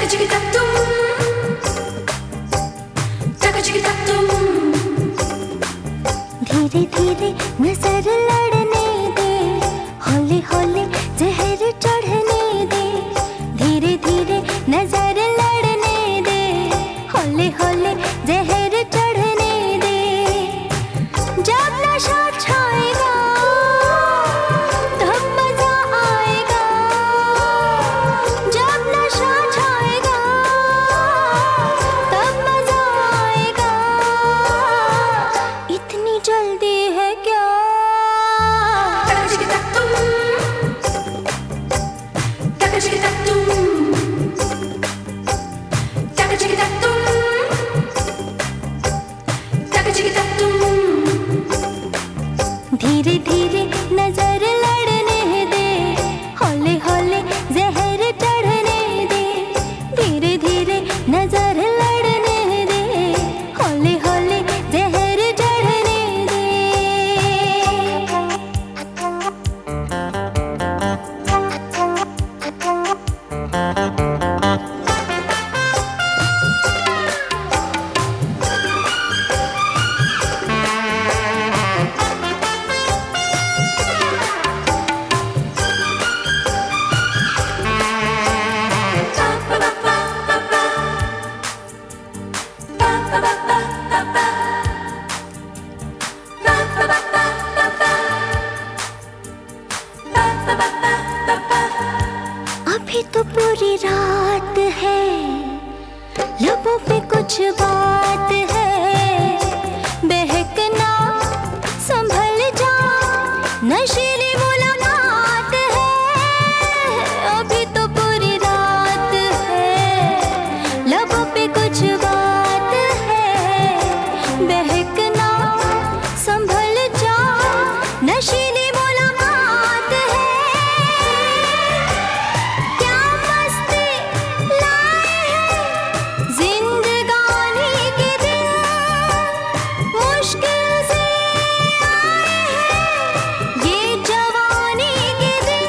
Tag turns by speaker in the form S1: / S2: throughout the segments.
S1: धीरे धीरे नजर लड़ने दे, हौले हौले जहर चढ़ने दे। धीरे धीरे नजर लड़ने दे, हौले हौले जहर चढ़ने दे। जब नशा छाएगा तब मजा आएगा, जब नशा छाएगा तब मजा आएगा। इतनी जल्दी है क्या? धीरे धीरे नजर लड़ने दे, हौले हौले जहर चढ़ने दे। धीरे धीरे नजर लड़ने दे, हौले हौले जहर चढ़ने दे। अभी तो पूरी रात है, लबों पे कुछ बात है। बहकना संभल जा, नशीली मुलाकात है। अभी तो पूरी रात है, लबों पे कुछ बात है। बहकना संभल जा, नशीली मुलाकात है। क्या मस्ती लाए हैं जिंदगानी के दिन, मुश्किल से आए हैं ये जवानी के दिन।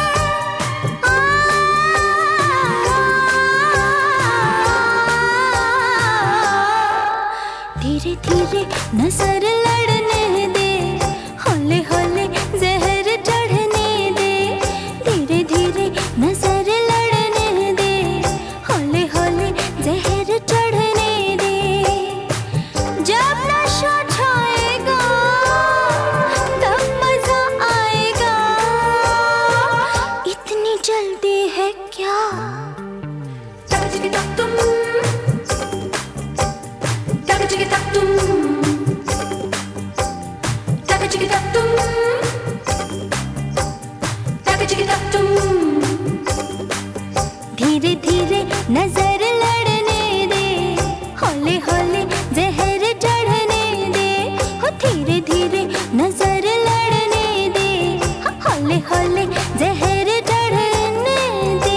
S1: धीरे धीरे नजर लड़ने दे, हौले हौले जहर चढ़ने दे। धीरे धीरे नजर लड़ने दे, हौले हौले जहर चढ़ने दे। जब नशा छाएगा तब मजा आएगा। इतनी जल्दी है क्या? धीरे धीरे नजर लड़ने दे, हौले हौले जहर चढ़ने दे। हो धीरे धीरे नजर लड़ने दे, हौले हौले जहर चढ़ने दे।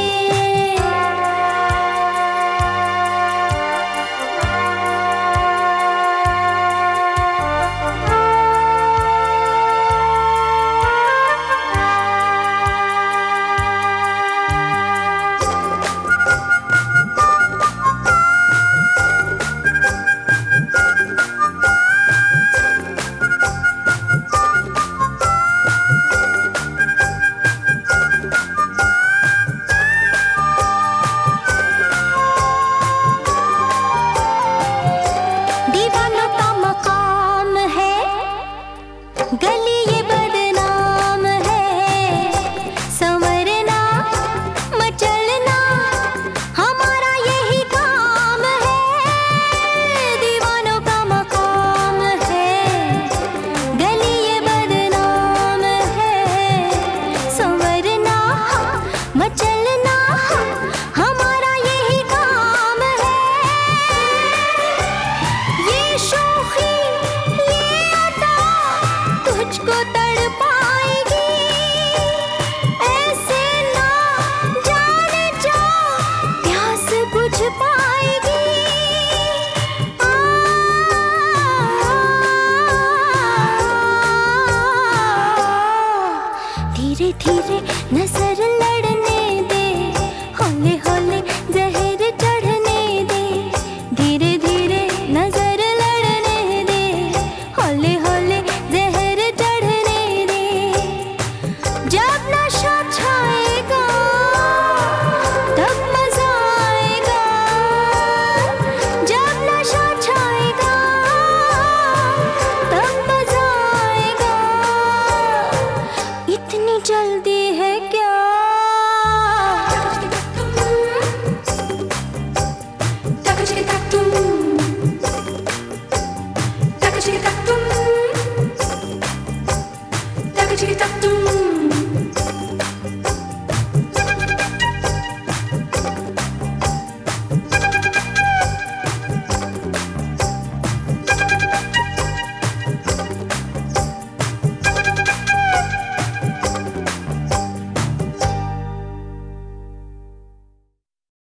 S1: दीवानों का मकाम है, गली ये बदनाम है। संवरना मचलना हमारा यही काम है। दीवानों का मकाम है, गली ये बदनाम है। संवरना मचलना हमारा यही काम है। ये शोखी ये अदा तुझको तड़पाएगी, ऐसे ना जाने जा प्यास बुझ पाएगी। धीरे धीरे नजर लड़ने दे, हौले हौले जहर
S2: chicka chicka duck, doom.